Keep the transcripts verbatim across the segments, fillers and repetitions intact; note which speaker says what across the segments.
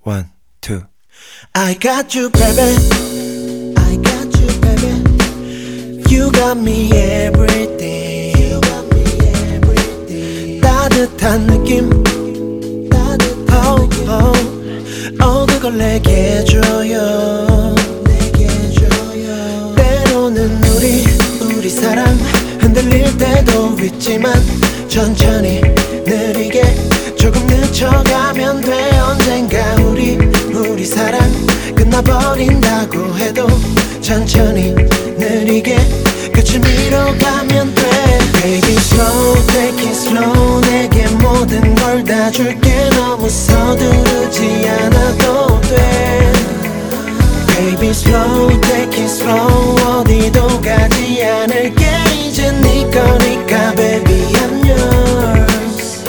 Speaker 1: One, two.
Speaker 2: I got you, baby. I got you, baby. You got me everything. You got me everything. 따뜻한 느낌. 따뜻한 느낌. Oh, oh. 어, 그걸 내게 줘요. 내게 줘요. 때로는 우리 우리 사랑 흔들릴 때도 있지만 천천히 느리게 조금 늦춰가면 돼. 언젠가 우리 우리 사랑 끝나버린다고 해도 천천히 느리게 끝을 밀어가면 돼. Baby slow take it slow 내게 모든 걸 다 줄게. 너무 서두르지 않아도 돼. Baby slow take it slow 어디도 가지 않을게. 이제 네 거니까 baby I'm yours.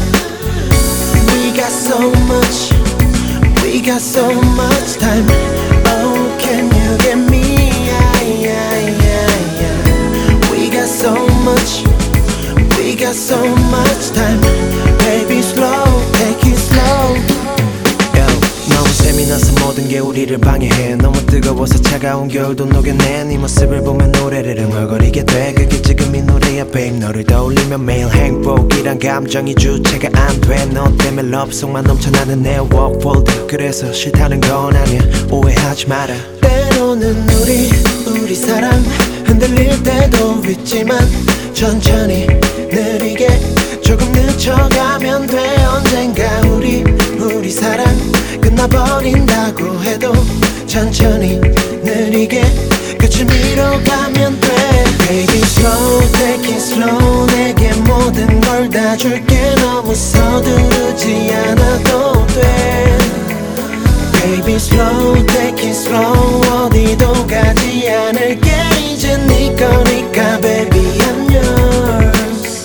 Speaker 2: We got so much We got so much time. Oh, can you get me? Yeah, yeah, yeah, yeah. We got so much. We got so much time. Baby, slow, take it slow.
Speaker 1: Yo, 너무 샘이 나서 모든 게 우리를 방해해. 너무 뜨거워서 차가운 겨울도 녹여내. 네 모습을 보면 노래를 흥얼거리게 돼. 그게 지금 이 노래야 babe. 너를 떠올리면 매일 행복이란 감정이 주체가 안 돼. 너 때문에 러브송만 넘쳐나는 내 워크폴드. 그래서 싫다는 건 아니야 오해하지 마라.
Speaker 2: 때로는 우리 우리 사랑 흔들릴 때도 있지만 천천히 느리게 조금 늦춰가면 돼. 언젠가 우리 우리 사랑 끝나버린다고 해도 천천히 느리게 끝을 밀어가면 돼. Baby slow take it slow 내게 모든 걸 다 줄게. 너무 서두르지 않아도 돼. Baby slow take it slow 어디도 가지 않을게. 이제 네 거니까 baby I'm yours.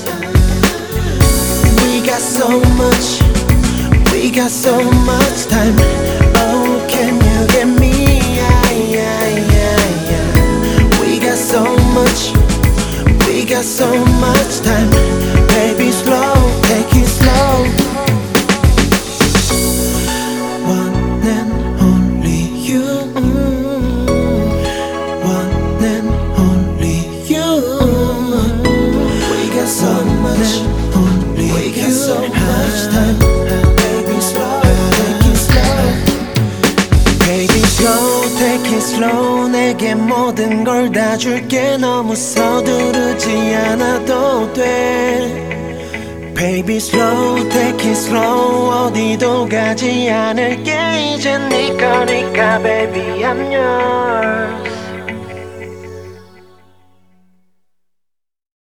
Speaker 2: We got so much We got so much time. Oh, can you get me? Yeah, yeah, yeah, yeah. We got so much We got so much time. Baby slow take it slow. One and only you. One and only you. We got so much only We got so much time. Baby slow take it slow. Baby slow take it slow 내게 모든 걸 다 줄게. 너무 서두르지 않아도 돼. Baby slow take it slow 어디도 가지 않을게. 이제 네 거니까 baby I'm yours.